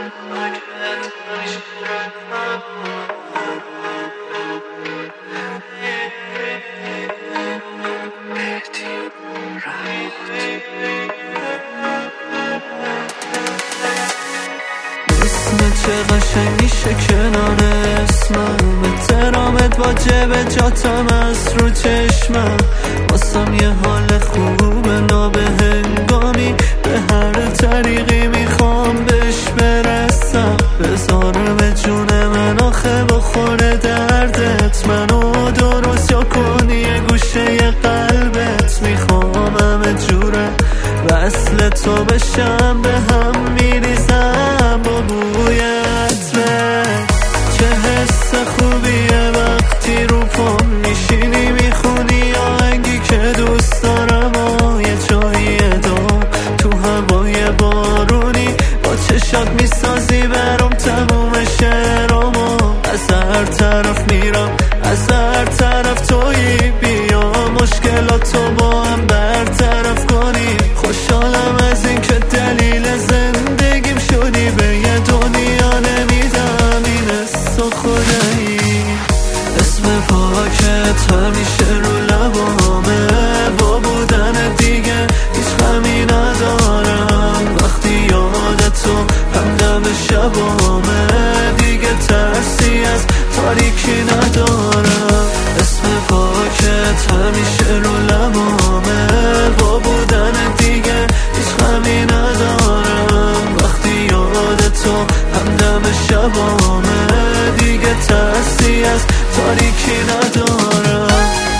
چه قشنگ میشه کنار اسمم، احترامت واجبه جاتم از رو چشمم، واسم یه حال خوبه نابهنگامی، به هر طریقی میخوام بهش برسم، بذاره به جون من آخه بخوره دردت، منو درست یا کنی یه گوشه ی قلبت، میخوام همه جوره وصل تو بشم، به هم میریزم با بوی عطرت، چه حس خوبیه وقتی رو پام میشینی میخونی آهنگی که دوست دارم و یه جایی دام تو هوای بارونی، با چشات میسازی برام تموم شعرامو، از هر طرف میرم از هر طرف تویی، بیا مشکلاتو با هم برطرف کنی، خوشحالم از این که دلیل زندگیم شدی، به یه دنیا نمیدم این حس و خدایی، اسم پاکت همیشه رو لبامه، با بودن دیگه هیچ غمی ندارم، وقتی یادتو همدم شبامه، دیگه ترسی از تاریکی ندارم، اسم پاکت همیشه رو لبامه، با بودن دیگه هیچ غمی ندارم، وقتی یادتو همدم شبامه، دیگه ترسی از تاریکی ندارم.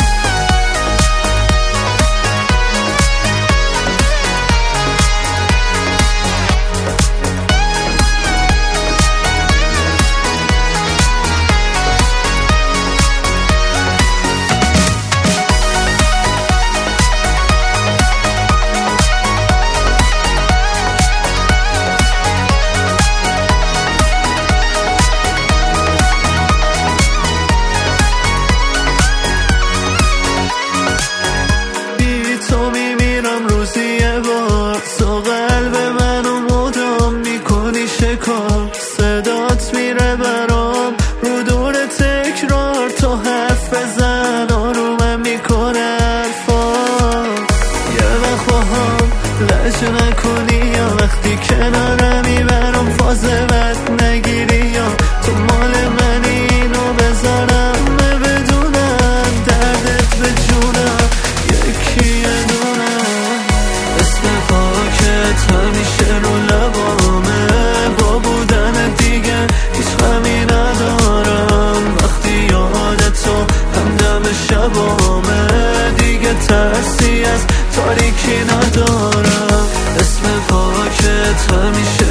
تو قلب منو مدام میکنی شکار، صدات میره برام رو دور تکرار، تو حرف بزن آرومم میکنه حرفات، یه وقت با هم لج نکنی یا وقتی کنارمی برام فاز بد نگیری، یا تو مال منی اینو بذارم بدونم دردت به جونم یکی یه دونه، همیشه رو لبامه، با بودن دیگه هیچ غمی ندارم، وقتی یادتو همدم شبامه، دیگه ترسی از تاریکی ندارم، اسم پاکت همیشه